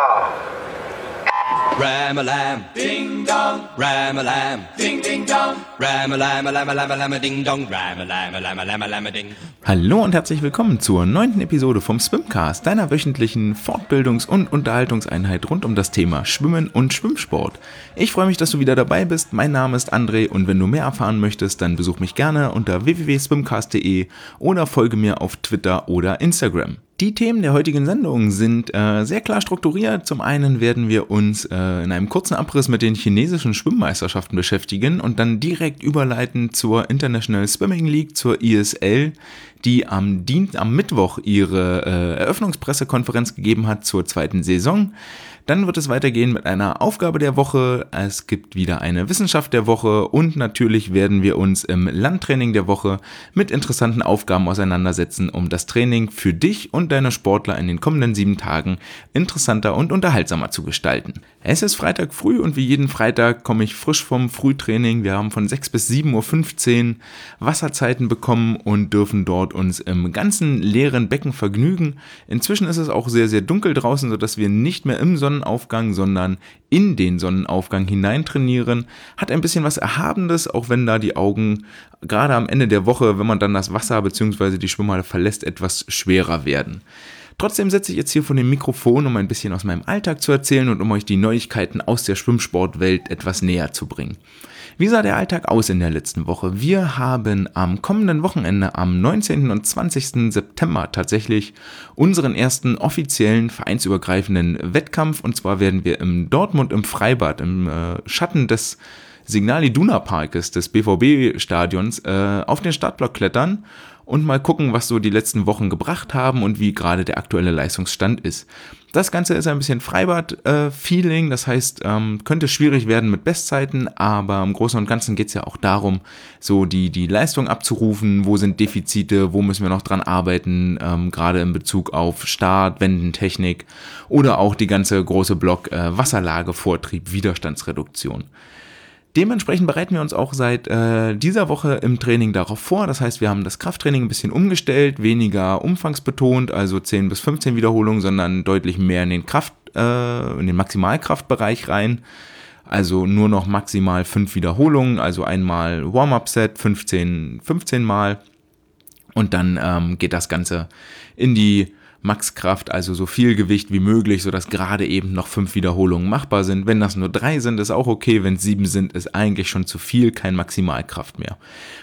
Ram-a-lam, ding-dong, Ram-a-lam, ding-ding-dong, Ram-a-lam-a-lam-a-lam-a-ding-dong, Ram-a-lam-a-lam-a-lam-a-lam-a-ding. Hallo und herzlich willkommen zur 9. Episode vom Swimcast, deiner wöchentlichen Fortbildungs- und Unterhaltungseinheit rund um das Thema Schwimmen und Schwimmsport. Ich freue mich, dass du wieder dabei bist. Mein Name ist André und wenn du mehr erfahren möchtest, dann besuch mich gerne unter www.swimcast.de oder folge mir auf Twitter oder Instagram. Die Themen der heutigen Sendung sind sehr klar strukturiert. Zum einen werden wir uns in einem kurzen Abriss mit den chinesischen Schwimmmeisterschaften beschäftigen und dann direkt überleiten zur International Swimming League, zur ISL, die am Mittwoch ihre Eröffnungspressekonferenz gegeben hat zur zweiten Saison. Dann wird es weitergehen mit einer Aufgabe der Woche, es gibt wieder eine Wissenschaft der Woche und natürlich werden wir uns im Landtraining der Woche mit interessanten Aufgaben auseinandersetzen, um das Training für dich und deine Sportler in den kommenden 7 Tagen interessanter und unterhaltsamer zu gestalten. Es ist Freitag früh und wie jeden Freitag komme ich frisch vom Frühtraining. Wir haben von 6 bis 7.15 Uhr Wasserzeiten bekommen und dürfen dort uns im ganzen leeren Becken vergnügen. Inzwischen ist es auch sehr, sehr dunkel draußen, sodass wir nicht mehr im Sonnenaufgang, sondern in den Sonnenaufgang hinein trainieren. Hat ein bisschen was Erhabendes, auch wenn da die Augen gerade am Ende der Woche, wenn man dann das Wasser bzw. die Schwimmhalle verlässt, etwas schwerer werden. Trotzdem sitze ich jetzt hier vor dem Mikrofon, um ein bisschen aus meinem Alltag zu erzählen und um euch die Neuigkeiten aus der Schwimmsportwelt etwas näher zu bringen. Wie sah der Alltag aus in der letzten Woche? Wir haben am kommenden Wochenende, am 19. und 20. September tatsächlich unseren ersten offiziellen vereinsübergreifenden Wettkampf. Und zwar werden wir in Dortmund im Freibad, im Schatten des Signal Iduna Parkes, des BVB-Stadions, auf den Startblock klettern und mal gucken, was so die letzten Wochen gebracht haben und wie gerade der aktuelle Leistungsstand ist. Das Ganze ist ein bisschen Freibad-Feeling, das heißt, könnte schwierig werden mit Bestzeiten, aber im Großen und Ganzen geht es ja auch darum, so die Leistung abzurufen, wo sind Defizite, wo müssen wir noch dran arbeiten, gerade in Bezug auf Start, Wendentechnik oder auch die ganze große Block Wasserlage, Vortrieb, Widerstandsreduktion. Dementsprechend bereiten wir uns auch seit dieser Woche im Training darauf vor. Das heißt, wir haben das Krafttraining ein bisschen umgestellt, weniger umfangsbetont, also 10 bis 15 Wiederholungen, sondern deutlich mehr in den Maximalkraftbereich rein. Also nur noch maximal 5 Wiederholungen, also einmal Warm-Up-Set, 15 Mal. Und dann geht das Ganze in die Maxkraft, also so viel Gewicht wie möglich, sodass gerade eben noch 5 Wiederholungen machbar sind. Wenn das nur 3 sind, ist auch okay. Wenn es 7 sind, ist eigentlich schon zu viel, kein Maximalkraft mehr.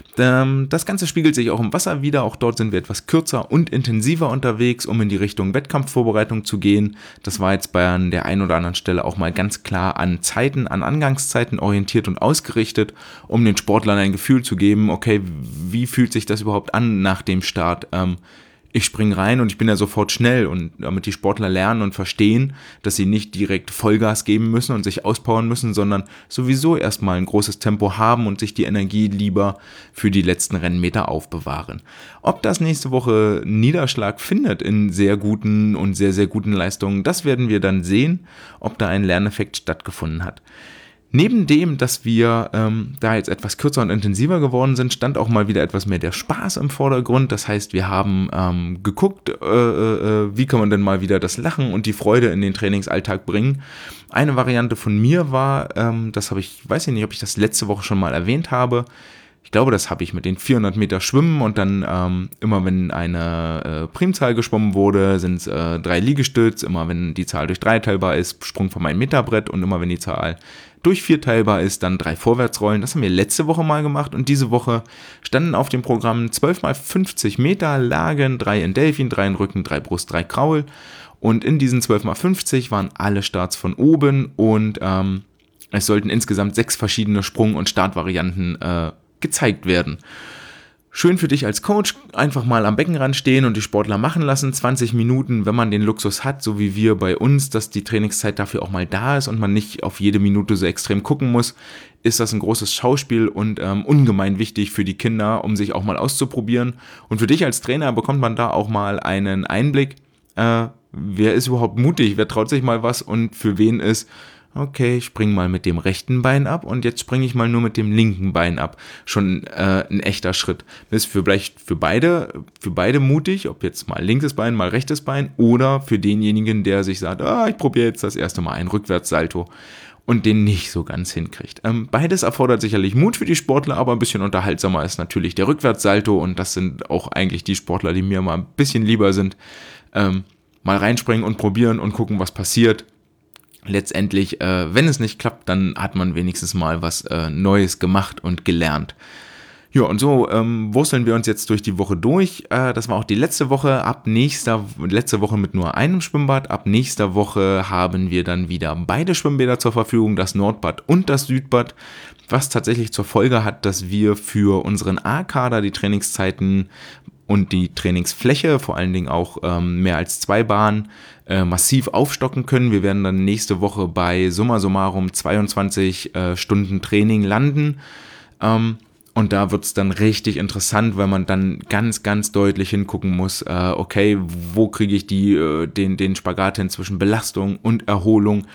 Das Ganze spiegelt sich auch im Wasser wieder. Auch dort sind wir etwas kürzer und intensiver unterwegs, um in die Richtung Wettkampfvorbereitung zu gehen. Das war jetzt bei der einen oder anderen Stelle auch mal ganz klar an Zeiten, an Angangszeiten orientiert und ausgerichtet, um den Sportlern ein Gefühl zu geben, okay, wie fühlt sich das überhaupt an nach dem Start? Ich springe rein und ich bin ja sofort schnell und damit die Sportler lernen und verstehen, dass sie nicht direkt Vollgas geben müssen und sich auspowern müssen, sondern sowieso erstmal ein großes Tempo haben und sich die Energie lieber für die letzten Rennmeter aufbewahren. Ob das nächste Woche Niederschlag findet in sehr guten und sehr, sehr guten Leistungen, das werden wir dann sehen, ob da ein Lerneffekt stattgefunden hat. Neben dem, dass wir da jetzt etwas kürzer und intensiver geworden sind, stand auch mal wieder etwas mehr der Spaß im Vordergrund. Das heißt, wir haben geguckt, wie kann man denn mal wieder das Lachen und die Freude in den Trainingsalltag bringen. Eine Variante von mir war, weiß ich nicht, ob ich das letzte Woche schon mal erwähnt habe. Ich glaube, das habe ich mit den 400 Meter Schwimmen und dann immer wenn eine Primzahl geschwommen wurde, sind es 3 Liegestütz, immer wenn die Zahl durch 3 teilbar ist, Sprung vom 1-Meter-Brett und immer wenn die Zahl durch 4 teilbar ist, dann 3 Vorwärtsrollen. Das haben wir letzte Woche mal gemacht und diese Woche standen auf dem Programm 12 mal 50 Meter Lagen, 3 in Delfin, 3 in Rücken, 3 Brust, 3 Kraul und in diesen 12 mal 50 waren alle Starts von oben und es sollten insgesamt 6 verschiedene Sprung- und Startvarianten gezeigt werden. Schön für dich als Coach, einfach mal am Beckenrand stehen und die Sportler machen lassen, 20 Minuten, wenn man den Luxus hat, so wie wir bei uns, dass die Trainingszeit dafür auch mal da ist und man nicht auf jede Minute so extrem gucken muss, ist das ein großes Schauspiel und ungemein wichtig für die Kinder, um sich auch mal auszuprobieren. Und für dich als Trainer bekommt man da auch mal einen Einblick, wer ist überhaupt mutig, wer traut sich mal was und für wen ist okay, ich springe mal mit dem rechten Bein ab und jetzt springe ich mal nur mit dem linken Bein ab. Schon ein echter Schritt. Das ist vielleicht für beide mutig, ob jetzt mal linkes Bein, mal rechtes Bein oder für denjenigen, der sich sagt, ich probiere jetzt das erste Mal ein Rückwärtssalto und den nicht so ganz hinkriegt. Beides erfordert sicherlich Mut für die Sportler, aber ein bisschen unterhaltsamer ist natürlich der Rückwärtssalto und das sind auch eigentlich die Sportler, die mir mal ein bisschen lieber sind. Mal reinspringen und probieren und gucken, was passiert. Letztendlich, wenn es nicht klappt, dann hat man wenigstens mal was Neues gemacht und gelernt. Ja, und so wursteln wir uns jetzt durch die Woche durch. Das war auch die letzte Woche. Letzte Woche mit nur einem Schwimmbad. Ab nächster Woche haben wir dann wieder beide Schwimmbäder zur Verfügung, das Nordbad und das Südbad, was tatsächlich zur Folge hat, dass wir für unseren A-Kader die Trainingszeiten und die Trainingsfläche, vor allen Dingen auch mehr als 2 Bahnen, massiv aufstocken können. Wir werden dann nächste Woche bei summa summarum 22 Stunden Training landen. Und da wird es dann richtig interessant, weil man dann ganz, ganz deutlich hingucken muss, okay, wo kriege ich den Spagat hin zwischen Belastung und Erholung?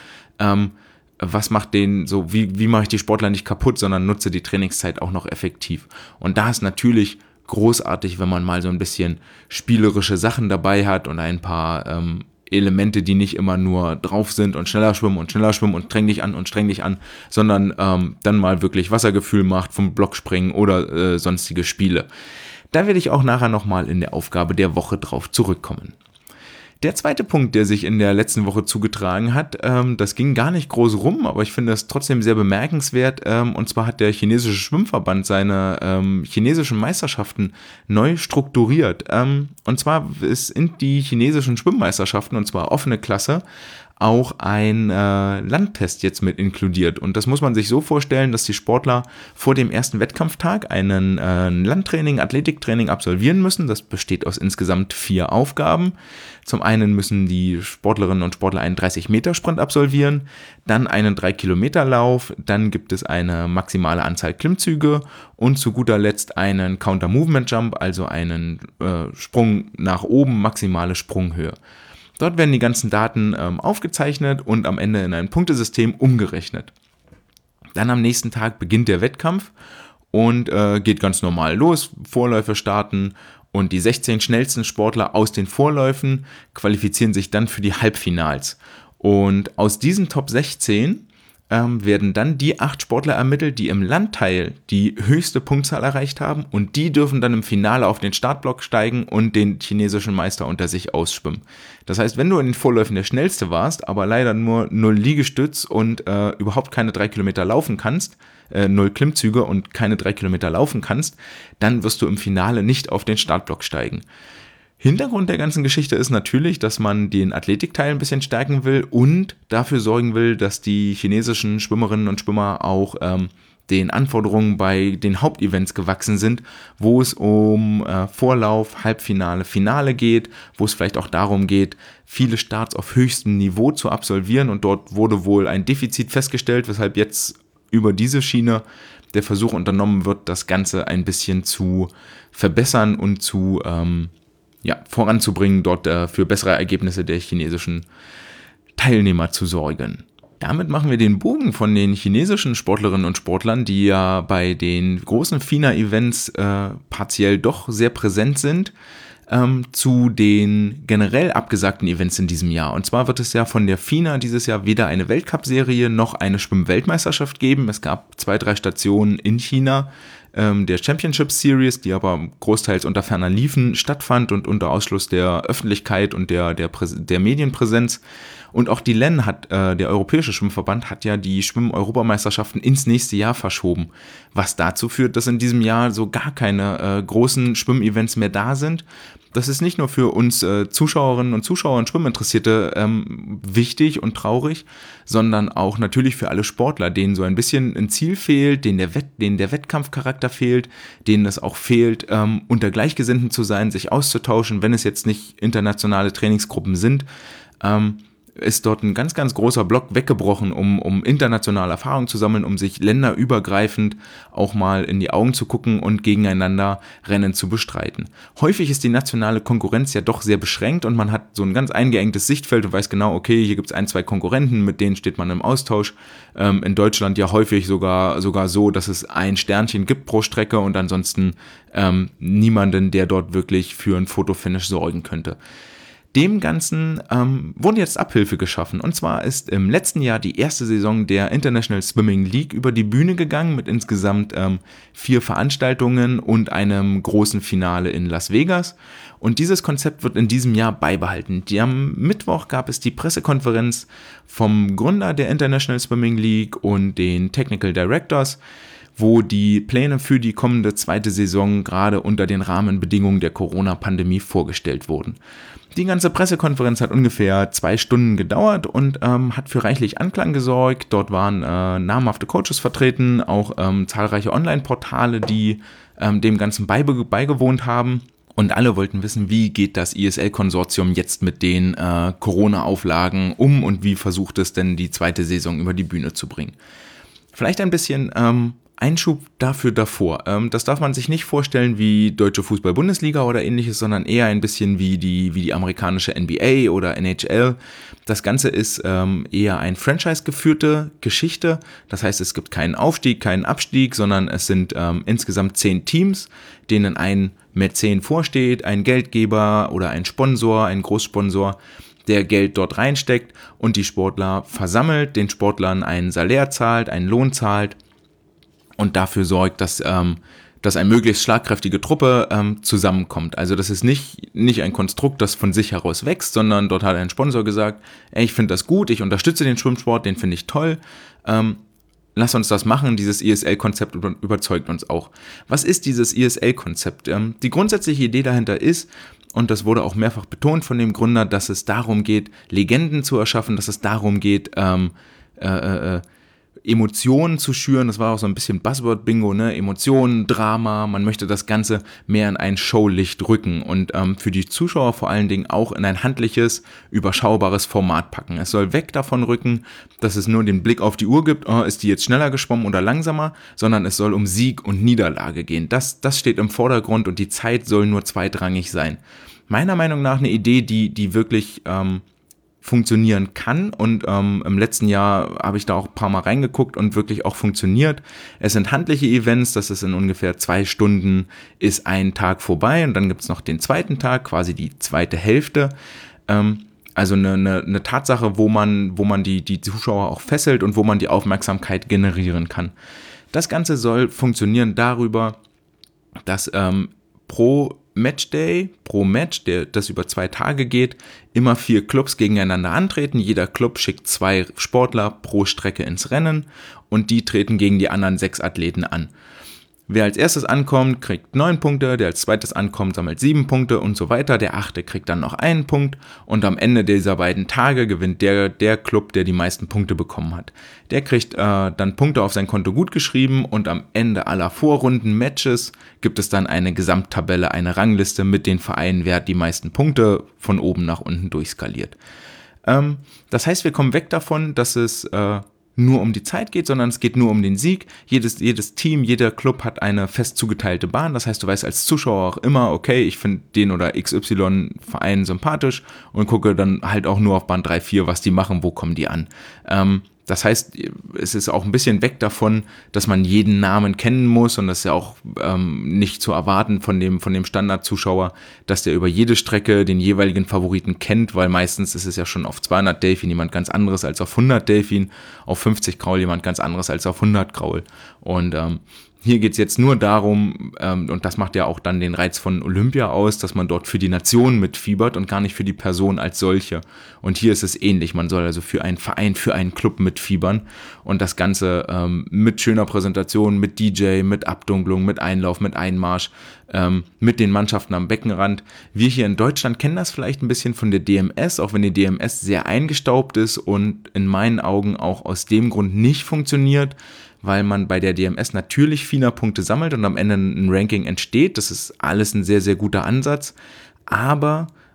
Was macht den so, wie mache ich die Sportler nicht kaputt, sondern nutze die Trainingszeit auch noch effektiv? Und da ist natürlich großartig, wenn man mal so ein bisschen spielerische Sachen dabei hat und ein paar Elemente, die nicht immer nur drauf sind und schneller schwimmen und streng dich an, sondern dann mal wirklich Wassergefühl macht, vom Block springen oder sonstige Spiele. Da werde ich auch nachher nochmal in der Aufgabe der Woche drauf zurückkommen. Der zweite Punkt, der sich in der letzten Woche zugetragen hat, das ging gar nicht groß rum, aber ich finde das trotzdem sehr bemerkenswert. Und zwar hat der chinesische Schwimmverband seine chinesischen Meisterschaften neu strukturiert. Und zwar sind die chinesischen Schwimmmeisterschaften, und zwar offene Klasse, auch ein Landtest jetzt mit inkludiert. Und das muss man sich so vorstellen, dass die Sportler vor dem ersten Wettkampftag einen Landtraining, Athletiktraining absolvieren müssen. Das besteht aus insgesamt 4 Aufgaben. Zum einen müssen die Sportlerinnen und Sportler einen 30-Meter-Sprint absolvieren, dann einen 3-Kilometer-Lauf, dann gibt es eine maximale Anzahl Klimmzüge und zu guter Letzt einen Counter-Movement-Jump, also einen Sprung nach oben, maximale Sprunghöhe. Dort werden die ganzen Daten aufgezeichnet und am Ende in ein Punktesystem umgerechnet. Dann am nächsten Tag beginnt der Wettkampf und geht ganz normal los. Vorläufe starten und die 16 schnellsten Sportler aus den Vorläufen qualifizieren sich dann für die Halbfinals. Und aus diesen Top 16 werden dann die 8 Sportler ermittelt, die im Landteil die höchste Punktzahl erreicht haben und die dürfen dann im Finale auf den Startblock steigen und den chinesischen Meister unter sich ausschwimmen. Das heißt, wenn du in den Vorläufen der Schnellste warst, aber leider nur 0 Liegestütz und überhaupt keine 3 Kilometer laufen kannst, 0 Klimmzüge und keine 3 Kilometer laufen kannst, dann wirst du im Finale nicht auf den Startblock steigen. Hintergrund der ganzen Geschichte ist natürlich, dass man den Athletikteil ein bisschen stärken will und dafür sorgen will, dass die chinesischen Schwimmerinnen und Schwimmer auch den Anforderungen bei den Hauptevents gewachsen sind, wo es um Vorlauf, Halbfinale, Finale geht, wo es vielleicht auch darum geht, viele Starts auf höchstem Niveau zu absolvieren und dort wurde wohl ein Defizit festgestellt, weshalb jetzt über diese Schiene der Versuch unternommen wird, das Ganze ein bisschen zu verbessern und zu voranzubringen, dort für bessere Ergebnisse der chinesischen Teilnehmer zu sorgen. Damit machen wir den Bogen von den chinesischen Sportlerinnen und Sportlern, die ja bei den großen FINA-Events partiell doch sehr präsent sind, zu den generell abgesagten Events in diesem Jahr. Und zwar wird es ja von der FINA dieses Jahr weder eine Weltcup-Serie noch eine Schwimm-Weltmeisterschaft geben. Es gab 2-3 Stationen in China, der Championship Series, die aber großteils unter ferner Liefen stattfand und unter Ausschluss der Öffentlichkeit und der Medienpräsenz. Und auch die LEN der Europäische Schwimmverband, hat ja die Schwimm-Europameisterschaften ins nächste Jahr verschoben. Was dazu führt, dass in diesem Jahr so gar keine großen Schwimmevents mehr da sind. Das ist nicht nur für uns Zuschauerinnen und Zuschauer und Schwimminteressierte wichtig und traurig, sondern auch natürlich für alle Sportler, denen so ein bisschen ein Ziel fehlt, denen der Wettkampfcharakter fehlt, denen es auch fehlt, unter Gleichgesinnten zu sein, sich auszutauschen, wenn es jetzt nicht internationale Trainingsgruppen sind. ist dort ein ganz, ganz großer Block weggebrochen, um internationale Erfahrung zu sammeln, um sich länderübergreifend auch mal in die Augen zu gucken und gegeneinander Rennen zu bestreiten. Häufig ist die nationale Konkurrenz ja doch sehr beschränkt und man hat so ein ganz eingeengtes Sichtfeld und weiß genau, okay, hier gibt es 1, 2 Konkurrenten, mit denen steht man im Austausch. In Deutschland ja häufig sogar so, dass es ein Sternchen gibt pro Strecke und ansonsten niemanden, der dort wirklich für ein Fotofinish sorgen könnte. Dem Ganzen wurde jetzt Abhilfe geschaffen. Und zwar ist im letzten Jahr die erste Saison der International Swimming League über die Bühne gegangen mit insgesamt 4 Veranstaltungen und einem großen Finale in Las Vegas. Und dieses Konzept wird in diesem Jahr beibehalten. Am Mittwoch gab es die Pressekonferenz vom Gründer der International Swimming League und den Technical Directors, wo die Pläne für die kommende zweite Saison gerade unter den Rahmenbedingungen der Corona-Pandemie vorgestellt wurden. Die ganze Pressekonferenz hat ungefähr 2 Stunden gedauert und hat für reichlich Anklang gesorgt. Dort waren namhafte Coaches vertreten, auch zahlreiche Online-Portale, die dem Ganzen beigewohnt haben. Und alle wollten wissen, wie geht das ISL-Konsortium jetzt mit den Corona-Auflagen um und wie versucht es denn, die zweite Saison über die Bühne zu bringen. Vielleicht ein bisschen Einschub dafür davor. Das darf man sich nicht vorstellen wie deutsche Fußball-Bundesliga oder ähnliches, sondern eher ein bisschen wie die amerikanische NBA oder NHL. Das Ganze ist eher ein Franchise-geführte Geschichte. Das heißt, es gibt keinen Aufstieg, keinen Abstieg, sondern es sind insgesamt 10 Teams, denen ein Mäzen vorsteht, ein Geldgeber oder ein Sponsor, ein Großsponsor, der Geld dort reinsteckt und die Sportler versammelt, den Sportlern einen Salär zahlt, einen Lohn zahlt und dafür sorgt, dass eine möglichst schlagkräftige Truppe zusammenkommt. Also das ist nicht ein Konstrukt, das von sich heraus wächst, sondern dort hat ein Sponsor gesagt, ey, ich finde das gut, ich unterstütze den Schwimmsport, den finde ich toll, lass uns das machen, dieses ISL-Konzept überzeugt uns auch. Was ist dieses ISL-Konzept? Die grundsätzliche Idee dahinter ist, und das wurde auch mehrfach betont von dem Gründer, dass es darum geht, Legenden zu erschaffen, dass es darum geht, Emotionen zu schüren. Das war auch so ein bisschen Buzzword-Bingo, ne? Emotionen, Drama, man möchte das Ganze mehr in ein Showlicht rücken und für die Zuschauer vor allen Dingen auch in ein handliches, überschaubares Format packen. Es soll weg davon rücken, dass es nur den Blick auf die Uhr gibt, ist die jetzt schneller geschwommen oder langsamer, sondern es soll um Sieg und Niederlage gehen. Das steht im Vordergrund und die Zeit soll nur zweitrangig sein. Meiner Meinung nach eine Idee, die wirklich funktionieren kann und im letzten Jahr habe ich da auch ein paar Mal reingeguckt und wirklich auch funktioniert. Es sind handliche Events, das ist in ungefähr 2 Stunden ist ein Tag vorbei und dann gibt es noch den zweiten Tag, quasi die zweite Hälfte. Also eine Tatsache, wo man die Zuschauer auch fesselt und wo man die Aufmerksamkeit generieren kann. Das Ganze soll funktionieren darüber, dass pro Match, das über 2 Tage geht, immer 4 Clubs gegeneinander antreten. Jeder Club schickt 2 Sportler pro Strecke ins Rennen und die treten gegen die anderen 6 Athleten an. Wer als erstes ankommt, kriegt 9 Punkte, der als zweites ankommt, sammelt 7 Punkte und so weiter. Der 8. kriegt dann noch 1 Punkt und am Ende dieser beiden Tage gewinnt der Club, der die meisten Punkte bekommen hat. Der kriegt dann Punkte auf sein Konto gutgeschrieben und am Ende aller Vorrunden-Matches gibt es dann eine Gesamttabelle, eine Rangliste mit den Vereinen, wer hat die meisten Punkte von oben nach unten durchskaliert. Das heißt, wir kommen weg davon, dass es nur um die Zeit geht, sondern es geht nur um den Sieg. Jedes Team, jeder Club hat eine fest zugeteilte Bahn. Das heißt, du weißt als Zuschauer auch immer, okay, ich finde den oder XY-Verein sympathisch und gucke dann halt auch nur auf Bahn 3, 4, was die machen, wo kommen die an. Das heißt, es ist auch ein bisschen weg davon, dass man jeden Namen kennen muss und das ist ja auch nicht zu erwarten von dem Standardzuschauer, dass der über jede Strecke den jeweiligen Favoriten kennt, weil meistens ist es ja schon auf 200 Delfin jemand ganz anderes als auf 100 Delfin, auf 50 Kraul jemand ganz anderes als auf 100 Kraul. Und hier geht es jetzt nur darum, und das macht ja auch dann den Reiz von Olympia aus, dass man dort für die Nation mitfiebert und gar nicht für die Person als solche. Und hier ist es ähnlich, man soll also für einen Verein, für einen Club mitfiebern und das Ganze mit schöner Präsentation, mit DJ, mit Abdunklung, mit Einlauf, mit Einmarsch, mit den Mannschaften am Beckenrand. Wir hier in Deutschland kennen das vielleicht ein bisschen von der DMS, auch wenn die DMS sehr eingestaubt ist und in meinen Augen auch aus dem Grund nicht funktioniert, weil man bei der DMS natürlich FINA-Punkte sammelt und am Ende ein Ranking entsteht. Das ist alles ein sehr, sehr guter Ansatz. Aber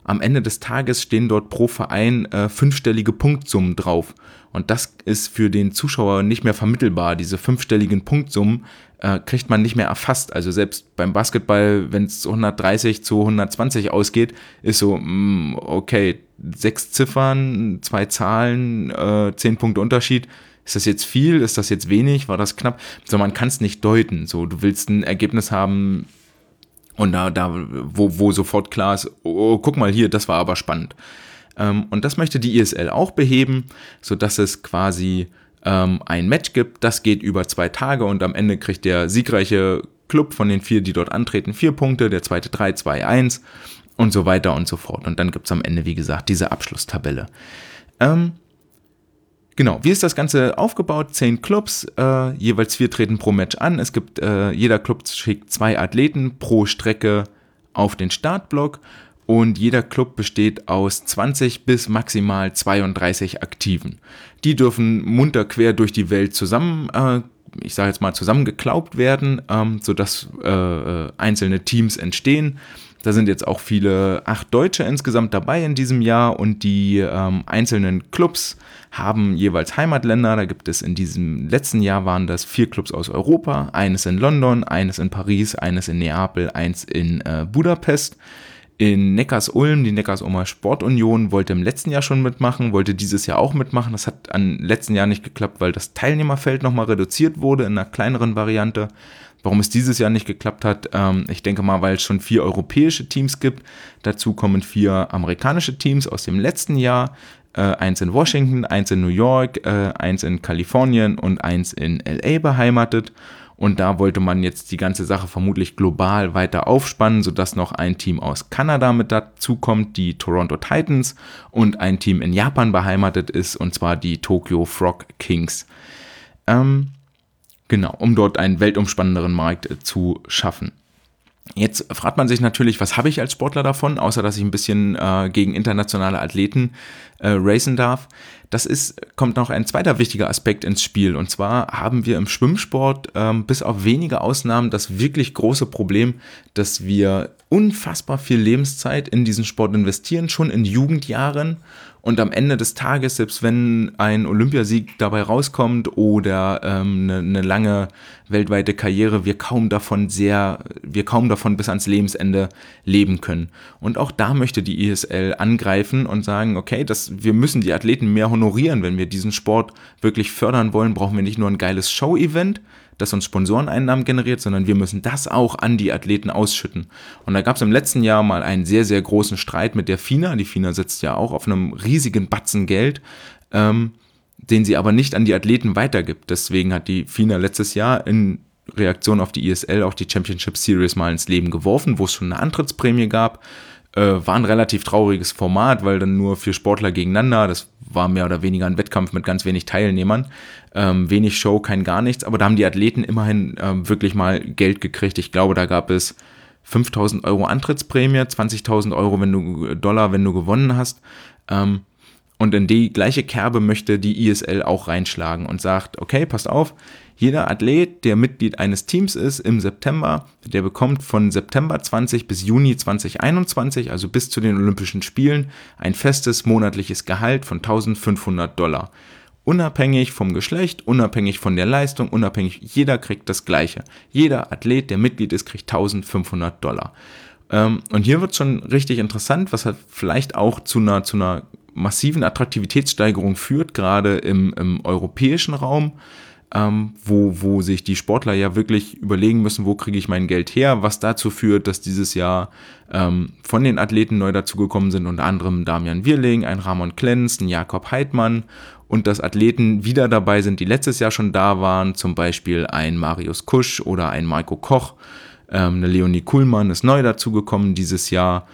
am Ende des Tages stehen dort pro Verein 5-stellige Punktsummen drauf. Und das ist für den Zuschauer nicht mehr vermittelbar. Diese 5-stelligen Punktsummen kriegt man nicht mehr erfasst. Also selbst beim Basketball, wenn es 130 zu 120 ausgeht, ist so, okay, 6 Ziffern, 2 Zahlen, 10 Punkte Unterschied. Ist das jetzt viel? Ist das jetzt wenig? War das knapp? So, man kann es nicht deuten. So, du willst ein Ergebnis haben und wo sofort klar ist, oh, guck mal hier, das war aber spannend. Und das möchte die ISL auch beheben, sodass es quasi ein Match gibt, das geht über 2 Tage und am Ende kriegt der siegreiche Club von den 4, die dort antreten, 4 Punkte, der zweite 3, 2, 1 und so weiter und so fort. Und dann gibt es am Ende, wie gesagt, diese Abschlusstabelle. Genau, wie ist das Ganze aufgebaut? 10 Clubs, jeweils 4 treten pro Match an. Es gibt, jeder Club schickt 2 Athleten pro Strecke auf den Startblock. Und jeder Club besteht aus 20 bis maximal 32 Aktiven. Die dürfen munter quer durch die Welt zusammengeklaubt werden, sodass einzelne Teams entstehen. Da sind jetzt auch viele 8 Deutsche insgesamt dabei in diesem Jahr und die einzelnen Clubs haben jeweils Heimatländer. Da gibt es in diesem letzten Jahr waren das 4 Clubs aus Europa, eines in London, eines in Paris, eines in Neapel, eins in Budapest. In Neckarsulm, die Neckarsulmer Sportunion, wollte im letzten Jahr schon mitmachen, wollte dieses Jahr auch mitmachen. Das hat im letzten Jahr nicht geklappt, weil das Teilnehmerfeld nochmal reduziert wurde in einer kleineren Variante. Warum es dieses Jahr nicht geklappt hat, ich denke mal, weil es schon 4 europäische Teams gibt. Dazu kommen 4 amerikanische Teams aus dem letzten Jahr. Eins in Washington, eins in New York, eins in Kalifornien und eins in LA beheimatet. Und da wollte man jetzt die ganze Sache vermutlich global weiter aufspannen, sodass noch ein Team aus Kanada mit dazu kommt, die Toronto Titans, und ein Team in Japan beheimatet ist, und zwar die Tokyo Frog Kings. Genau, um dort einen weltumspannenderen Markt zu schaffen. Jetzt fragt man sich natürlich, was habe ich als Sportler davon, außer dass ich ein bisschen gegen internationale Athleten racen darf. Kommt noch ein zweiter wichtiger Aspekt ins Spiel, und zwar haben wir im Schwimmsport bis auf wenige Ausnahmen das wirklich große Problem, dass wir unfassbar viel Lebenszeit in diesen Sport investieren, schon in Jugendjahren, und am Ende des Tages, selbst wenn ein Olympiasieg dabei rauskommt oder eine lange weltweite Karriere, wir kaum davon bis ans Lebensende leben können. Und auch da möchte die ISL angreifen und sagen, okay, wir müssen die Athleten mehr honorieren. Wenn wir diesen Sport wirklich fördern wollen, brauchen wir nicht nur ein geiles Show-Event, das uns Sponsoreneinnahmen generiert, sondern wir müssen das auch an die Athleten ausschütten. Und da gab es im letzten Jahr mal einen sehr, sehr großen Streit mit der FINA. Die FINA sitzt ja auch auf einem riesigen Batzen Geld, den sie aber nicht an die Athleten weitergibt. Deswegen hat die FINA letztes Jahr in Reaktion auf die ISL auch die Championship Series mal ins Leben geworfen, wo es schon eine Antrittsprämie gab. War ein relativ trauriges Format, weil dann nur 4 Sportler gegeneinander, das war mehr oder weniger ein Wettkampf mit ganz wenig Teilnehmern, wenig Show, kein gar nichts, aber da haben die Athleten immerhin wirklich mal Geld gekriegt. Ich glaube, da gab es 5.000 Euro Antrittsprämie, 20.000 Euro Dollar, wenn du gewonnen hast, und in die gleiche Kerbe möchte die ISL auch reinschlagen und sagt, okay, passt auf, jeder Athlet, der Mitglied eines Teams ist im September, der bekommt von September 20 bis Juni 2021, also bis zu den Olympischen Spielen, ein festes monatliches Gehalt von $1.500. Unabhängig vom Geschlecht, unabhängig von der Leistung, jeder kriegt das Gleiche. Jeder Athlet, der Mitglied ist, kriegt $1.500. Und hier wird es schon richtig interessant, was halt vielleicht auch zu einer massiven Attraktivitätssteigerung führt, gerade im europäischen Raum, wo sich die Sportler ja wirklich überlegen müssen, wo kriege ich mein Geld her, was dazu führt, dass dieses Jahr von den Athleten neu dazugekommen sind, unter anderem Damian Wirling, ein Ramon Klenz, ein Jakob Heidmann, und dass Athleten wieder dabei sind, die letztes Jahr schon da waren, zum Beispiel ein Marius Kusch oder ein Marco Koch, eine Leonie Kuhlmann ist neu dazugekommen dieses Jahr.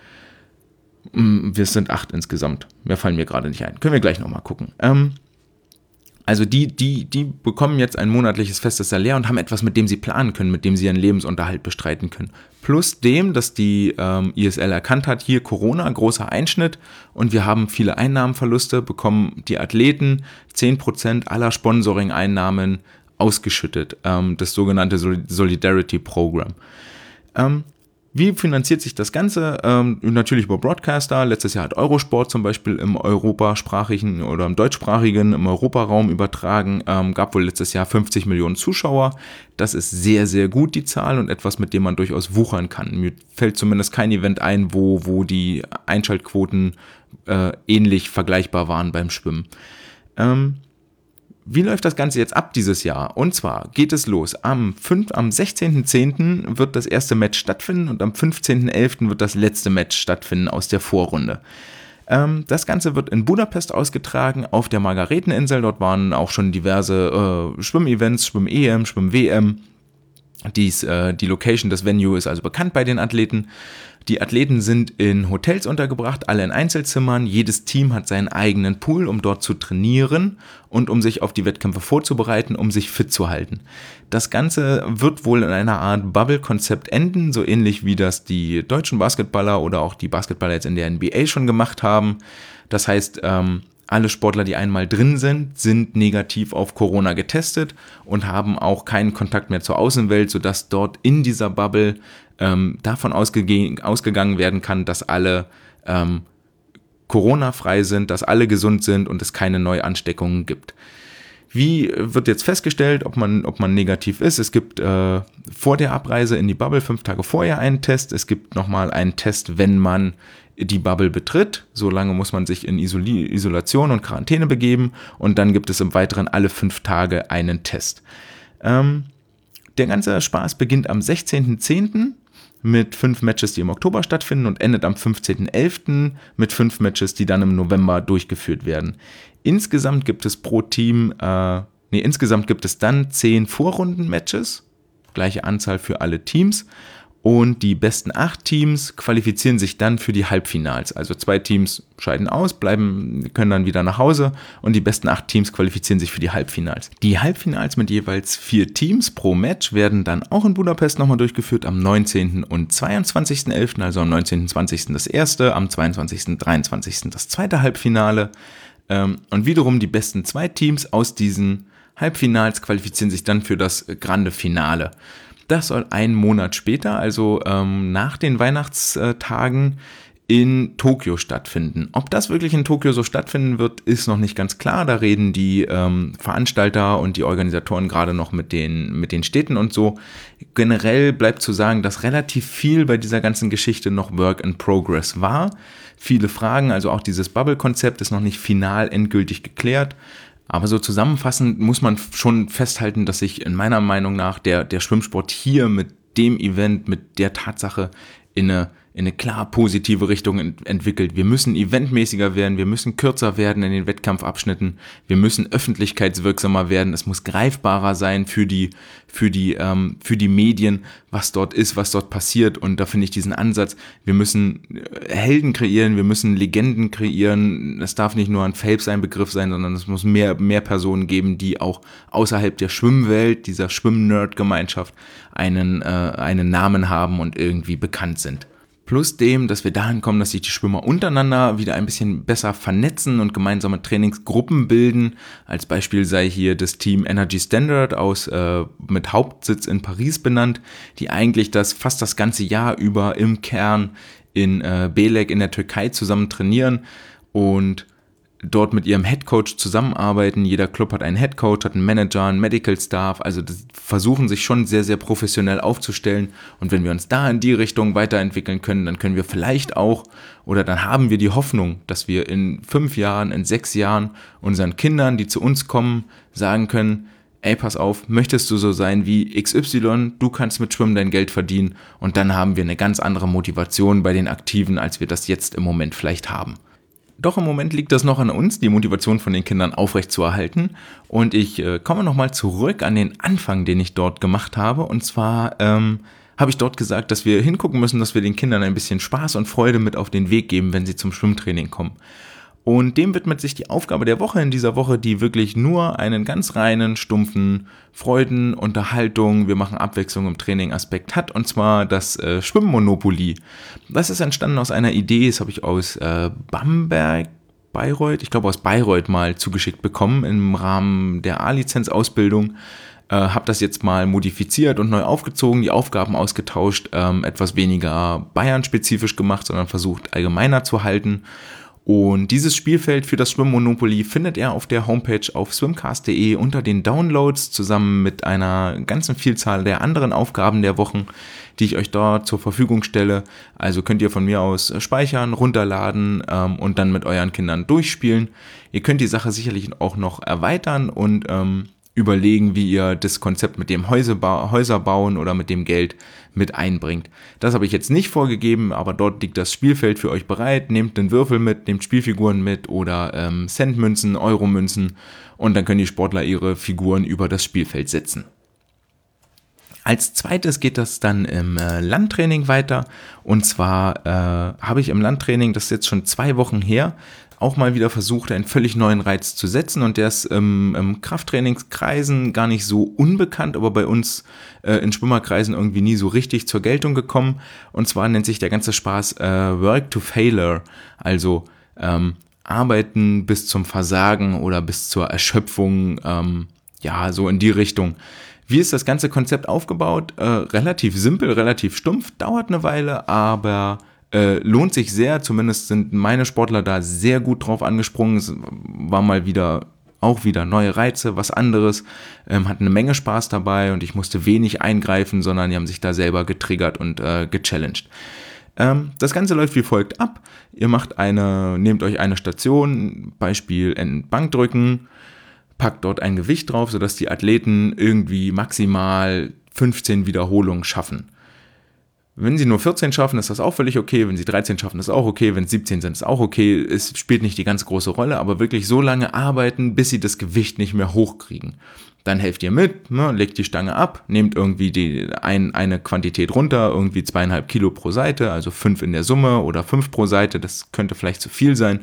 Wir sind 8 insgesamt. Mehr fallen mir gerade nicht ein. Können wir gleich nochmal gucken. Also die bekommen jetzt ein monatliches festes Salär und haben etwas, mit dem sie planen können, mit dem sie ihren Lebensunterhalt bestreiten können. Plus dem, dass die ISL erkannt hat, hier Corona, großer Einschnitt, und wir haben viele Einnahmenverluste, bekommen die Athleten 10% aller Sponsoring-Einnahmen ausgeschüttet. Das sogenannte Solidarity Program. Wie finanziert sich das Ganze? Natürlich über Broadcaster. Letztes Jahr hat Eurosport zum Beispiel im europasprachigen oder im deutschsprachigen, im Europaraum übertragen. Gab wohl letztes Jahr 50 Millionen Zuschauer. Das ist sehr, sehr gut, die Zahl, und etwas, mit dem man durchaus wuchern kann. Mir fällt zumindest kein Event ein, wo die Einschaltquoten ähnlich vergleichbar waren beim Schwimmen. Wie läuft das Ganze jetzt ab dieses Jahr? Und zwar geht es los. Am 16.10. wird das erste Match stattfinden und am 15.11. wird das letzte Match stattfinden aus der Vorrunde. Das Ganze wird in Budapest ausgetragen, auf der Margareteninsel. Dort waren auch schon diverse Schwimmevents, Schwimm-EM, Schwimm-WM. Die Location des Venue ist also bekannt bei den Athleten. Die Athleten sind in Hotels untergebracht, alle in Einzelzimmern. Jedes Team hat seinen eigenen Pool, um dort zu trainieren und um sich auf die Wettkämpfe vorzubereiten, um sich fit zu halten. Das Ganze wird wohl in einer Art Bubble-Konzept enden, so ähnlich wie das die deutschen Basketballer oder auch die Basketballer jetzt in der NBA schon gemacht haben. Das heißt, alle Sportler, die einmal drin sind negativ auf Corona getestet und haben auch keinen Kontakt mehr zur Außenwelt, sodass dort in dieser Bubble davon ausgegangen werden kann, dass alle Corona-frei sind, dass alle gesund sind und es keine Neuansteckungen gibt. Wie wird jetzt festgestellt, ob man negativ ist? Es gibt vor der Abreise in die Bubble 5 Tage vorher einen Test. Es gibt nochmal einen Test, wenn man die Bubble betritt. Solange muss man sich in Isolation und Quarantäne begeben. Und dann gibt es im Weiteren alle 5 Tage einen Test. Der ganze Spaß beginnt am 16.10. mit 5 Matches, die im Oktober stattfinden, und endet am 15.11. mit 5 Matches, die dann im November durchgeführt werden. Insgesamt gibt es dann 10 Vorrunden-Matches, gleiche Anzahl für alle Teams, und die besten 8 Teams qualifizieren sich dann für die Halbfinals. Also 2 Teams scheiden aus, können dann wieder nach Hause, und die besten 8 Teams qualifizieren sich für die Halbfinals. Die Halbfinals mit jeweils 4 Teams pro Match werden dann auch in Budapest nochmal durchgeführt am 19. und 22.11., also am 19. und 20. das erste, am 22. und 23. das zweite Halbfinale. Und wiederum die besten 2 Teams aus diesen Halbfinals qualifizieren sich dann für das Grande Finale. Das soll einen Monat später, also nach den Weihnachtstagen, in Tokio stattfinden. Ob das wirklich in Tokio so stattfinden wird, ist noch nicht ganz klar. Da reden die Veranstalter und die Organisatoren gerade noch mit den Städten und so. Generell bleibt zu sagen, dass relativ viel bei dieser ganzen Geschichte noch Work in Progress war. Viele Fragen, also auch dieses Bubble-Konzept ist noch nicht final endgültig geklärt. Aber so zusammenfassend muss man schon festhalten, dass sich in meiner Meinung nach der Schwimmsport hier mit dem Event, mit der Tatsache in eine klar positive Richtung entwickelt. Wir müssen eventmäßiger werden, wir müssen kürzer werden in den Wettkampfabschnitten, wir müssen öffentlichkeitswirksamer werden, es muss greifbarer sein für die Medien, was dort ist, was dort passiert. Und da finde ich diesen Ansatz, wir müssen Helden kreieren, wir müssen Legenden kreieren. Es darf nicht nur ein Phelps ein Begriff sein, sondern es muss mehr Personen geben, die auch außerhalb der Schwimmwelt, dieser Schwimm-Nerd-Gemeinschaft einen Namen haben und irgendwie bekannt sind. Plus dem, dass wir dahin kommen, dass sich die Schwimmer untereinander wieder ein bisschen besser vernetzen und gemeinsame Trainingsgruppen bilden. Als Beispiel sei hier das Team Energy Standard mit Hauptsitz in Paris benannt, die eigentlich fast das ganze Jahr über im Kern in Belek in der Türkei zusammen trainieren und dort mit ihrem Headcoach zusammenarbeiten. Jeder Club hat einen Headcoach, hat einen Manager, einen Medical Staff, also versuchen sich schon sehr, sehr professionell aufzustellen. Und wenn wir uns da in die Richtung weiterentwickeln können, dann können wir vielleicht auch, oder dann haben wir die Hoffnung, dass wir in 5 Jahren, in 6 Jahren unseren Kindern, die zu uns kommen, sagen können: Ey, pass auf, möchtest du so sein wie XY, du kannst mit Schwimmen dein Geld verdienen. Und dann haben wir eine ganz andere Motivation bei den Aktiven, als wir das jetzt im Moment vielleicht haben. Doch im Moment liegt das noch an uns, die Motivation von den Kindern aufrechtzuerhalten. Und ich komme nochmal zurück an den Anfang, den ich dort gemacht habe. Und zwar habe ich dort gesagt, dass wir hingucken müssen, dass wir den Kindern ein bisschen Spaß und Freude mit auf den Weg geben, wenn sie zum Schwimmtraining kommen. Und dem widmet sich die Aufgabe der Woche in dieser Woche, die wirklich nur einen ganz reinen, stumpfen Freuden, Unterhaltung, wir machen Abwechslung im Training Aspekt hat, und zwar das Schwimmmonopoly. Das ist entstanden aus einer Idee, das habe ich aus Bayreuth mal zugeschickt bekommen im Rahmen der A-Lizenz-Ausbildung. Habe das jetzt mal modifiziert und neu aufgezogen, die Aufgaben ausgetauscht, etwas weniger Bayern-spezifisch gemacht, sondern versucht allgemeiner zu halten. Und dieses Spielfeld für das Schwimm-Monopoly findet ihr auf der Homepage auf swimcast.de unter den Downloads zusammen mit einer ganzen Vielzahl der anderen Aufgaben der Wochen, die ich euch dort zur Verfügung stelle. Also könnt ihr von mir aus speichern, runterladen und dann mit euren Kindern durchspielen. Ihr könnt die Sache sicherlich auch noch erweitern und überlegen, wie ihr das Konzept mit dem Häuser bauen oder mit dem Geld mit einbringt. Das habe ich jetzt nicht vorgegeben, aber dort liegt das Spielfeld für euch bereit. Nehmt den Würfel mit, nehmt Spielfiguren mit oder Centmünzen, Euromünzen und dann können die Sportler ihre Figuren über das Spielfeld setzen. Als zweites geht das dann im Landtraining weiter und zwar habe ich im Landtraining, das ist jetzt schon 2 Wochen her, auch mal wieder versucht, einen völlig neuen Reiz zu setzen und der ist im Krafttrainingskreisen gar nicht so unbekannt, aber bei uns in Schwimmerkreisen irgendwie nie so richtig zur Geltung gekommen und zwar nennt sich der ganze Spaß Work to Failure, also Arbeiten bis zum Versagen oder bis zur Erschöpfung, so in die Richtung. Wie ist das ganze Konzept aufgebaut? Relativ simpel, relativ stumpf, dauert eine Weile, aber lohnt sich sehr, zumindest sind meine Sportler da sehr gut drauf angesprungen. Es war mal wieder neue Reize, was anderes, hat eine Menge Spaß dabei und ich musste wenig eingreifen, sondern die haben sich da selber getriggert und gechallenged. Das Ganze läuft wie folgt ab. Ihr nehmt euch eine Station, Beispiel Bankdrücken, packt dort ein Gewicht drauf, sodass die Athleten irgendwie maximal 15 Wiederholungen schaffen. Wenn sie nur 14 schaffen, ist das auch völlig okay. Wenn sie 13 schaffen, ist auch okay. Wenn es 17 sind, ist auch okay. Es spielt nicht die ganz große Rolle, aber wirklich so lange arbeiten, bis sie das Gewicht nicht mehr hochkriegen. Dann helft ihr mit, legt die Stange ab, nehmt irgendwie eine Quantität runter, irgendwie 2,5 Kilo pro Seite, also 5 in der Summe oder 5 pro Seite. Das könnte vielleicht zu viel sein.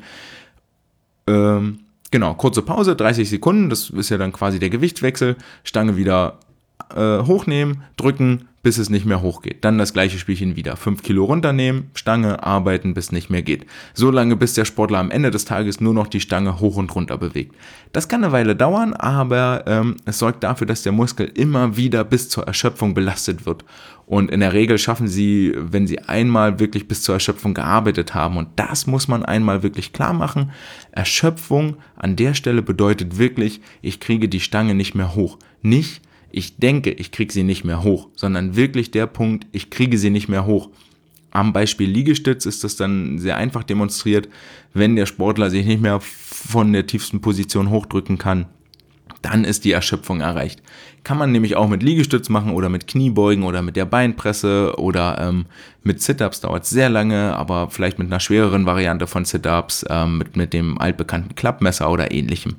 Genau, kurze Pause, 30 Sekunden, das ist ja dann quasi der Gewichtswechsel. Stange wieder hochnehmen, drücken, bis es nicht mehr hochgeht. Dann das gleiche Spielchen wieder. 5 Kilo runternehmen, Stange, arbeiten, bis es nicht mehr geht. So lange, bis der Sportler am Ende des Tages nur noch die Stange hoch und runter bewegt. Das kann eine Weile dauern, aber es sorgt dafür, dass der Muskel immer wieder bis zur Erschöpfung belastet wird. Und in der Regel schaffen sie, wenn sie einmal wirklich bis zur Erschöpfung gearbeitet haben, und das muss man einmal wirklich klar machen, Erschöpfung an der Stelle bedeutet wirklich, ich kriege die Stange nicht mehr hoch. Nicht, ich denke, ich kriege sie nicht mehr hoch, sondern wirklich der Punkt, ich kriege sie nicht mehr hoch. Am Beispiel Liegestütz ist das dann sehr einfach demonstriert, wenn der Sportler sich nicht mehr von der tiefsten Position hochdrücken kann, dann ist die Erschöpfung erreicht. Kann man nämlich auch mit Liegestütz machen oder mit Kniebeugen oder mit der Beinpresse oder mit Sit-Ups dauert es sehr lange, aber vielleicht mit einer schwereren Variante von Sit-Ups, mit dem altbekannten Klappmesser oder ähnlichem.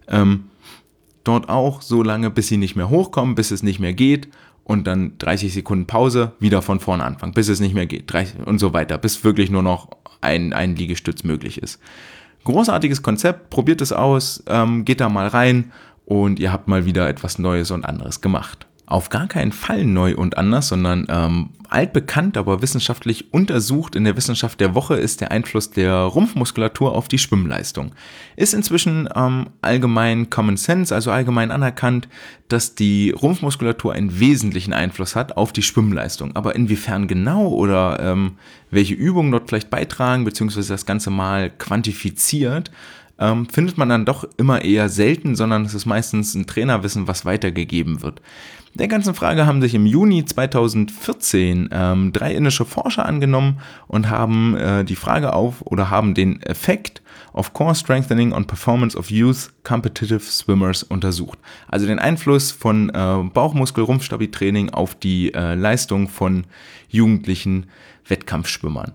Dort auch so lange, bis sie nicht mehr hochkommen, bis es nicht mehr geht und dann 30 Sekunden Pause, wieder von vorne anfangen, bis es nicht mehr geht 30 und so weiter, bis wirklich nur noch ein Liegestütz möglich ist. Großartiges Konzept, probiert es aus, geht da mal rein und ihr habt mal wieder etwas Neues und anderes gemacht. Auf gar keinen Fall neu und anders, sondern altbekannt, aber wissenschaftlich untersucht in der Wissenschaft der Woche ist der Einfluss der Rumpfmuskulatur auf die Schwimmleistung. Ist inzwischen allgemein Common Sense, also allgemein anerkannt, dass die Rumpfmuskulatur einen wesentlichen Einfluss hat auf die Schwimmleistung. Aber inwiefern genau oder welche Übungen dort vielleicht beitragen, beziehungsweise das Ganze mal quantifiziert, findet man dann doch immer eher selten, sondern es ist meistens ein Trainerwissen, was weitergegeben wird. Der ganzen Frage haben sich im Juni 2014 3 indische Forscher angenommen und haben die Frage haben den Effekt of Core Strengthening on Performance of Youth Competitive Swimmers untersucht. Also den Einfluss von Bauchmuskel-Rumpfstabi-Training auf die Leistung von jugendlichen Wettkampfschwimmern.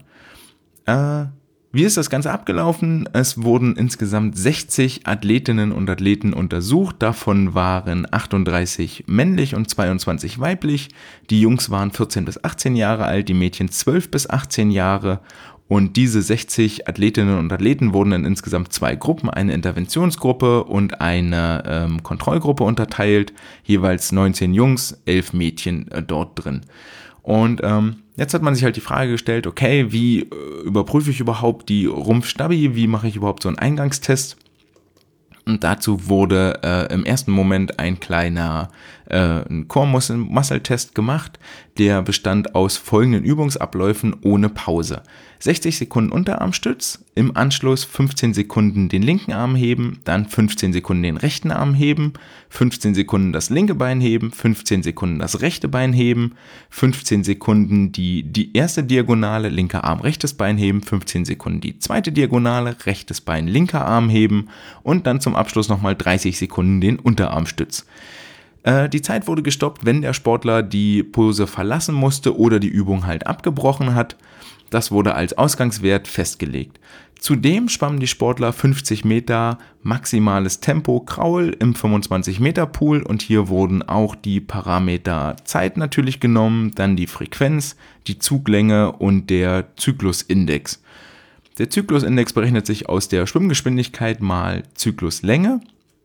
Wie ist das Ganze abgelaufen? Es wurden insgesamt 60 Athletinnen und Athleten untersucht. Davon waren 38 männlich und 22 weiblich. Die Jungs waren 14 bis 18 Jahre alt, die Mädchen 12 bis 18 Jahre. Und diese 60 Athletinnen und Athleten wurden in insgesamt 2 Gruppen, eine Interventionsgruppe und eine Kontrollgruppe unterteilt. Jeweils 19 Jungs, 11 Mädchen dort drin. Und jetzt hat man sich halt die Frage gestellt, okay, wie überprüfe ich überhaupt die Rumpfstabi, wie mache ich überhaupt so einen Eingangstest? Und dazu wurde im ersten Moment ein kleiner Core-Muscle-Test gemacht, der bestand aus folgenden Übungsabläufen ohne Pause. 60 Sekunden Unterarmstütz, im Anschluss 15 Sekunden den linken Arm heben, dann 15 Sekunden den rechten Arm heben, 15 Sekunden das linke Bein heben, 15 Sekunden das rechte Bein heben, 15 Sekunden die erste Diagonale, linker Arm, rechtes Bein heben, 15 Sekunden die zweite Diagonale, rechtes Bein, linker Arm heben und dann zum Abschluss nochmal 30 Sekunden den Unterarmstütz. Die Zeit wurde gestoppt, wenn der Sportler die Pose verlassen musste oder die Übung halt abgebrochen hat. Das wurde als Ausgangswert festgelegt. Zudem schwammen die Sportler 50 Meter maximales Tempo Kraul im 25 Meter Pool und hier wurden auch die Parameter Zeit natürlich genommen, dann die Frequenz, die Zuglänge und der Zyklusindex. Der Zyklusindex berechnet sich aus der Schwimmgeschwindigkeit mal Zykluslänge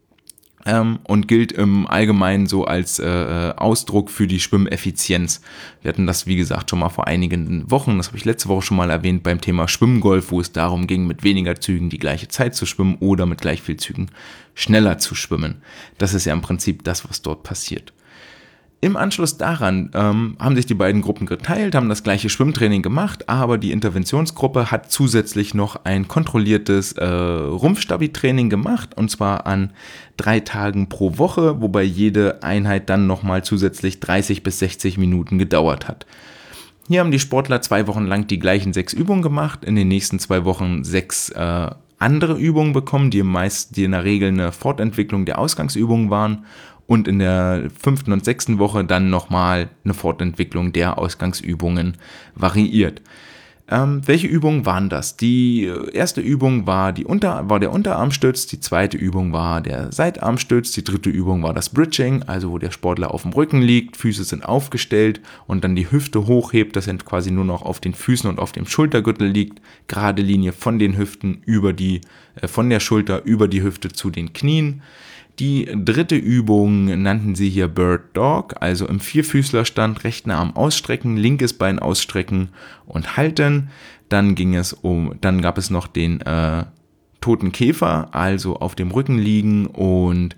und gilt im Allgemeinen so als Ausdruck für die Schwimmeffizienz. Wir hatten das, wie gesagt, schon mal vor einigen Wochen, das habe ich letzte Woche schon mal erwähnt, beim Thema Schwimmgolf, wo es darum ging, mit weniger Zügen die gleiche Zeit zu schwimmen oder mit gleich viel Zügen schneller zu schwimmen. Das ist ja im Prinzip das, was dort passiert. Im Anschluss daran haben sich die beiden Gruppen geteilt, haben das gleiche Schwimmtraining gemacht, aber die Interventionsgruppe hat zusätzlich noch ein kontrolliertes Rumpfstabi-Training gemacht, und zwar an 3 Tagen pro Woche, wobei jede Einheit dann nochmal zusätzlich 30 bis 60 Minuten gedauert hat. Hier haben die Sportler 2 Wochen lang die gleichen 6 Übungen gemacht, in den nächsten 2 Wochen 6 andere Übungen bekommen, die in der Regel eine Fortentwicklung der Ausgangsübungen waren. Und in der 5. und 6. Woche dann nochmal eine Fortentwicklung der Ausgangsübungen variiert. Welche Übungen waren das? Die erste Übung war der Unterarmstütz, die zweite Übung war der Seitarmstütz, die dritte Übung war das Bridging, also wo der Sportler auf dem Rücken liegt, Füße sind aufgestellt und dann die Hüfte hochhebt, das quasi nur noch auf den Füßen und auf dem Schultergürtel liegt, gerade Linie von den Hüften von der Schulter über die Hüfte zu den Knien. Die dritte Übung nannten sie hier Bird Dog, also im Vierfüßlerstand, rechten Arm ausstrecken, linkes Bein ausstrecken und halten. Dann gab es noch den toten Käfer, also auf dem Rücken liegen und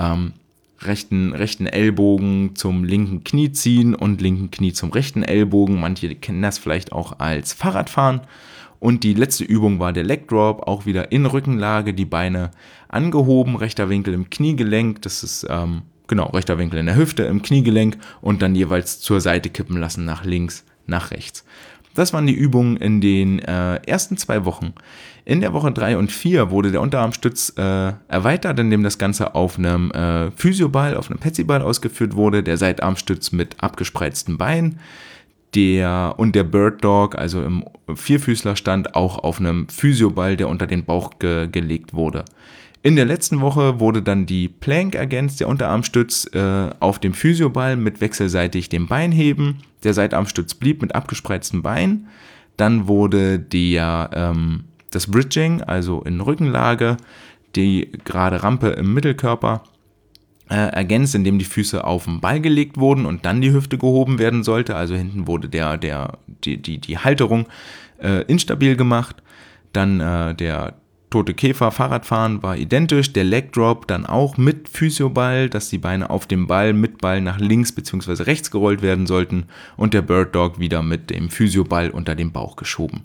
rechten Ellbogen zum linken Knie ziehen und linken Knie zum rechten Ellbogen. Manche kennen das vielleicht auch als Fahrradfahren. Und die letzte Übung war der Leg Drop, auch wieder in Rückenlage, die Beine angehoben, rechter Winkel im Kniegelenk, das ist rechter Winkel in der Hüfte, im Kniegelenk und dann jeweils zur Seite kippen lassen, nach links, nach rechts. Das waren die Übungen in den ersten 2 Wochen. In der Woche 3 und 4 wurde der Unterarmstütz erweitert, indem das Ganze auf einem Physioball, auf einem Petsyball ausgeführt wurde, der Seitarmstütz mit abgespreizten Beinen. Der Bird Dog, also im Vierfüßlerstand, auch auf einem Physioball, der unter den Bauch gelegt wurde. In der letzten Woche wurde dann die Plank ergänzt, der Unterarmstütz auf dem Physioball mit wechselseitig dem Bein heben. Der Seitarmstütz blieb mit abgespreizten Beinen. Dann wurde das Bridging, also in Rückenlage, die gerade Rampe im Mittelkörper, ergänzt, indem die Füße auf den Ball gelegt wurden und dann die Hüfte gehoben werden sollte. Also hinten wurde die Halterung instabil gemacht. Dann der tote Käfer, Fahrradfahren war identisch. Der Leg Drop dann auch mit Physioball, dass die Beine auf dem Ball mit Ball nach links bzw. rechts gerollt werden sollten. Und der Bird Dog wieder mit dem Physioball unter dem Bauch geschoben.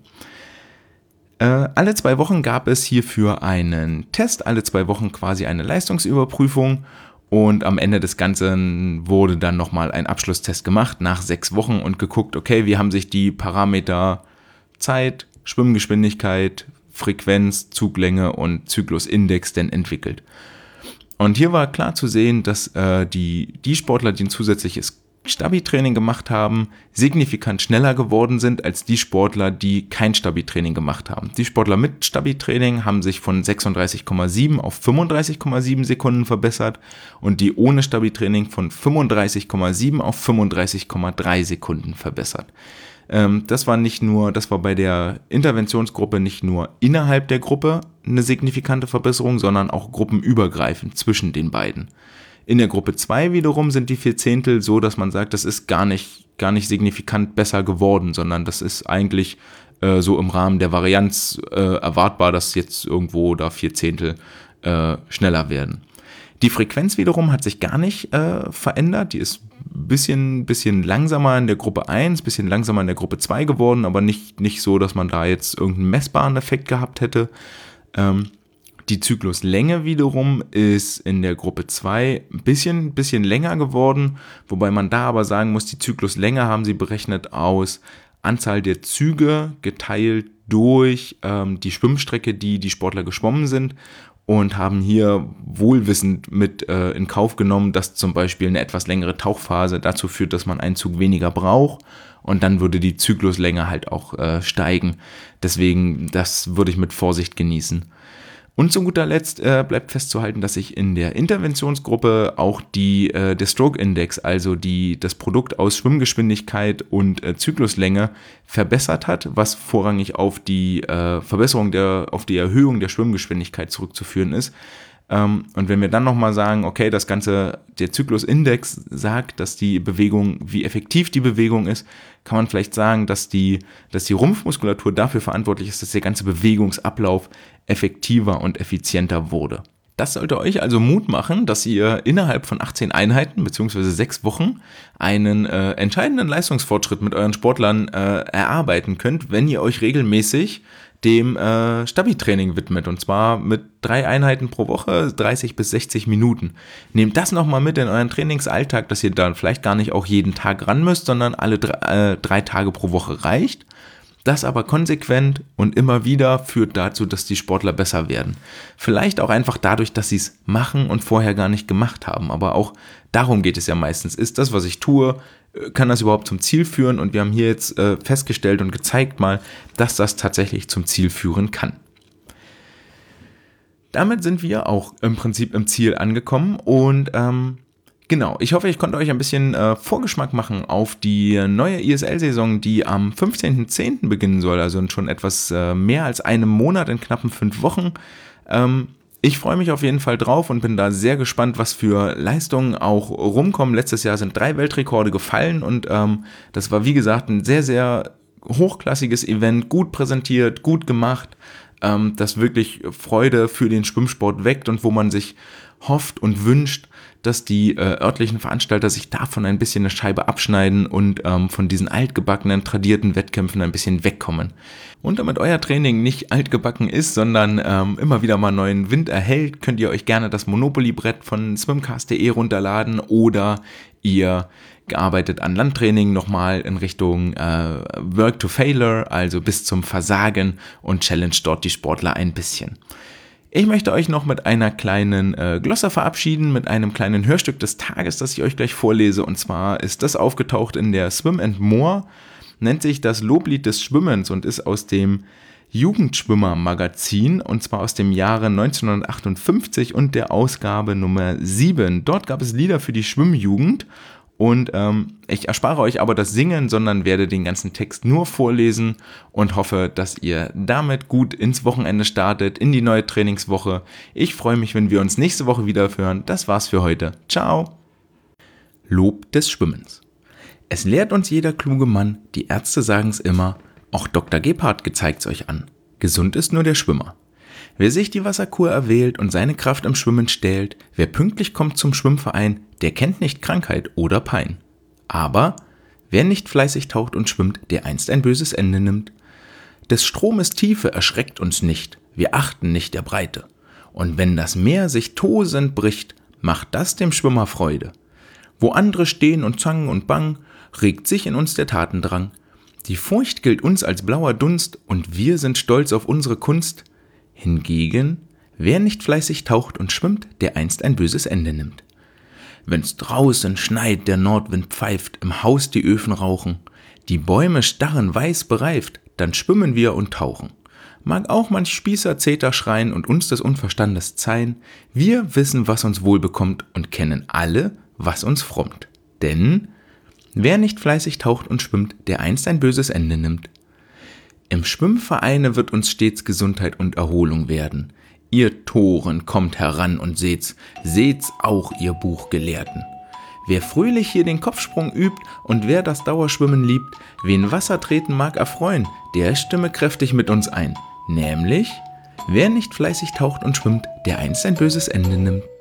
Alle 2 Wochen gab es hierfür einen Test, alle 2 Wochen quasi eine Leistungsüberprüfung. Und am Ende des Ganzen wurde dann nochmal ein Abschlusstest gemacht nach 6 Wochen und geguckt, okay, wie haben sich die Parameter Zeit, Schwimmgeschwindigkeit, Frequenz, Zuglänge und Zyklusindex denn entwickelt. Und hier war klar zu sehen, dass die Sportler, die ein zusätzliches Stabi-Training gemacht haben, signifikant schneller geworden sind als die Sportler, die kein Stabi-Training gemacht haben. Die Sportler mit Stabi-Training haben sich von 36,7 auf 35,7 Sekunden verbessert und die ohne Stabi-Training von 35,7 auf 35,3 Sekunden verbessert. Das war bei der Interventionsgruppe nicht nur innerhalb der Gruppe eine signifikante Verbesserung, sondern auch gruppenübergreifend zwischen den beiden. In der Gruppe 2 wiederum sind die 4/10 so, dass man sagt, das ist gar nicht signifikant besser geworden, sondern das ist eigentlich so im Rahmen der Varianz erwartbar, dass jetzt irgendwo da 4/10 schneller werden. Die Frequenz wiederum hat sich gar nicht verändert. Die ist ein bisschen langsamer in der Gruppe 1, ein bisschen langsamer in der Gruppe 2 geworden, aber nicht so, dass man da jetzt irgendeinen messbaren Effekt gehabt hätte. Die Zykluslänge wiederum ist in der Gruppe 2 ein bisschen länger geworden, wobei man da aber sagen muss, die Zykluslänge haben sie berechnet aus Anzahl der Züge geteilt durch die Schwimmstrecke, die Sportler geschwommen sind, und haben hier wohlwissend mit in Kauf genommen, dass zum Beispiel eine etwas längere Tauchphase dazu führt, dass man einen Zug weniger braucht, und dann würde die Zykluslänge halt auch steigen. Deswegen, das würde ich mit Vorsicht genießen. Und zu guter Letzt bleibt festzuhalten, dass sich in der Interventionsgruppe auch der Stroke Index, also das Produkt aus Schwimmgeschwindigkeit und Zykluslänge, verbessert hat, was vorrangig auf die auf die Erhöhung der Schwimmgeschwindigkeit zurückzuführen ist. Und wenn wir dann nochmal sagen, okay, der Zyklusindex sagt, dass die Bewegung, wie effektiv die Bewegung ist, kann man vielleicht sagen, dass die Rumpfmuskulatur dafür verantwortlich ist, dass der ganze Bewegungsablauf effektiver und effizienter wurde. Das sollte euch also Mut machen, dass ihr innerhalb von 18 Einheiten bzw. 6 Wochen einen entscheidenden Leistungsfortschritt mit euren Sportlern erarbeiten könnt, wenn ihr euch regelmäßig dem Stabi-Training widmet, und zwar mit 3 Einheiten pro Woche, 30 bis 60 Minuten. Nehmt das nochmal mit in euren Trainingsalltag, dass ihr da vielleicht gar nicht auch jeden Tag ran müsst, sondern alle 3 Tage pro Woche reicht. Das aber konsequent und immer wieder führt dazu, dass die Sportler besser werden. Vielleicht auch einfach dadurch, dass sie es machen und vorher gar nicht gemacht haben. Aber auch darum geht es ja meistens. Ist das, was ich tue, kann das überhaupt zum Ziel führen? Und wir haben hier jetzt festgestellt und gezeigt mal, dass das tatsächlich zum Ziel führen kann. Damit sind wir auch im Prinzip im Ziel angekommen und genau, ich hoffe, ich konnte euch ein bisschen Vorgeschmack machen auf die neue ISL-Saison, die am 15.10. beginnen soll, also schon etwas mehr als einem Monat, in knappen 5 Wochen. Ich freue mich auf jeden Fall drauf und bin da sehr gespannt, was für Leistungen auch rumkommen. Letztes Jahr sind 3 Weltrekorde gefallen und das war, wie gesagt, ein sehr, sehr hochklassiges Event, gut präsentiert, gut gemacht, das wirklich Freude für den Schwimmsport weckt und wo man sich hofft und wünscht, dass die örtlichen Veranstalter sich davon ein bisschen eine Scheibe abschneiden und von diesen altgebackenen, tradierten Wettkämpfen ein bisschen wegkommen. Und damit euer Training nicht altgebacken ist, sondern immer wieder mal neuen Wind erhält, könnt ihr euch gerne das Monopoly-Brett von swimcast.de runterladen oder ihr gearbeitet an Landtraining nochmal in Richtung Work to Failure, also bis zum Versagen, und challenge dort die Sportler ein bisschen. Ich möchte euch noch mit einer kleinen Glosse verabschieden, mit einem kleinen Hörstück des Tages, das ich euch gleich vorlese. Und zwar ist das aufgetaucht in der Swim and More, nennt sich das Loblied des Schwimmens und ist aus dem Jugendschwimmer-Magazin, und zwar aus dem Jahre 1958 und der Ausgabe Nummer 7. Dort gab es Lieder für die Schwimmjugend. Und ich erspare euch aber das Singen, sondern werde den ganzen Text nur vorlesen und hoffe, dass ihr damit gut ins Wochenende startet, in die neue Trainingswoche. Ich freue mich, wenn wir uns nächste Woche wieder hören. Das war's für heute. Ciao! Lob des Schwimmens. Es lehrt uns jeder kluge Mann, die Ärzte sagen's immer, auch Dr. Gebhardt gezeigt's euch an. Gesund ist nur der Schwimmer. Wer sich die Wasserkur erwählt und seine Kraft im Schwimmen stählt, wer pünktlich kommt zum Schwimmverein, der kennt nicht Krankheit oder Pein. Aber wer nicht fleißig taucht und schwimmt, der einst ein böses Ende nimmt. Des Stromes Tiefe erschreckt uns nicht, wir achten nicht der Breite. Und wenn das Meer sich tosend bricht, macht das dem Schwimmer Freude. Wo andere stehen und zangen und bang, regt sich in uns der Tatendrang. Die Furcht gilt uns als blauer Dunst und wir sind stolz auf unsere Kunst. Hingegen, wer nicht fleißig taucht und schwimmt, der einst ein böses Ende nimmt. Wenn's draußen schneit, der Nordwind pfeift, im Haus die Öfen rauchen, die Bäume starren weiß bereift, dann schwimmen wir und tauchen. Mag auch manch Spießer Zeter schreien und uns des Unverstandes zeihen, wir wissen, was uns wohl bekommt und kennen alle, was uns frommt. Denn wer nicht fleißig taucht und schwimmt, der einst ein böses Ende nimmt. Im Schwimmvereine wird uns stets Gesundheit und Erholung werden. Ihr Toren, kommt heran und seht's auch, ihr Buchgelehrten. Wer fröhlich hier den Kopfsprung übt und wer das Dauerschwimmen liebt, wen Wasser treten mag erfreuen, der stimme kräftig mit uns ein. Nämlich, Wer nicht fleißig taucht und schwimmt, der einst ein böses Ende nimmt.